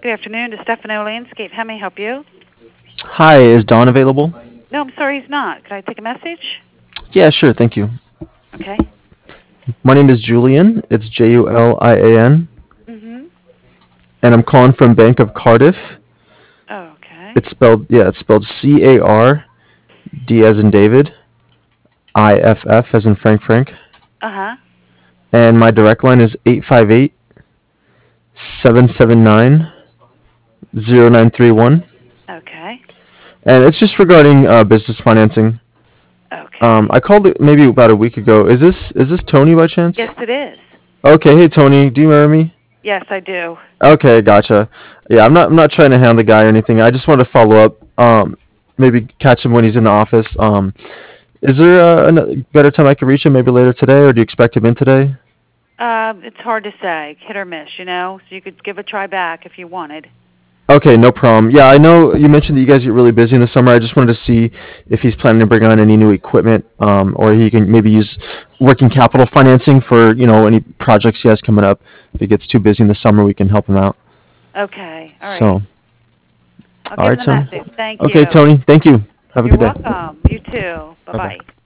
Good afternoon to Stefano Landscape. How may I help you? Hi, is Don available? No, I'm sorry, he's not. Could I take a message? Yeah, sure, thank you. Okay. My name is Julian. It's Julian, Mm-hmm. and I'm calling from Bank of Cardiff. Okay. It's spelled Card as in David, IFF as in Frank, Uh-huh. and my direct line is 858-779-0931, Okay. and it's just regarding business financing. Okay. I called it maybe about a week ago. Is this Tony by Yes, chance? it is. Okay, hey Tony, do you remember me? Yes, I do. Okay, gotcha. Yeah, I'm not trying to hound the guy or anything. I just want to follow up. Maybe catch him when he's in the office. Is there a better time I could reach him? Maybe later today, or do you expect him in today? It's hard to say. Hit or miss, so you could give a try back if you wanted. Okay, no problem. Yeah, I know you mentioned that you guys get really busy in the summer. I just wanted to see if he's planning to bring on any new equipment, or he can maybe use working capital financing for any projects he has coming up. If he gets too busy in the summer, we can help him out. Okay. All right. So, I'll all give him right, the Tony. message. Thank Okay, you. Tony. Thank you. Have a You're good day. welcome. You too. Bye bye. Bye-bye.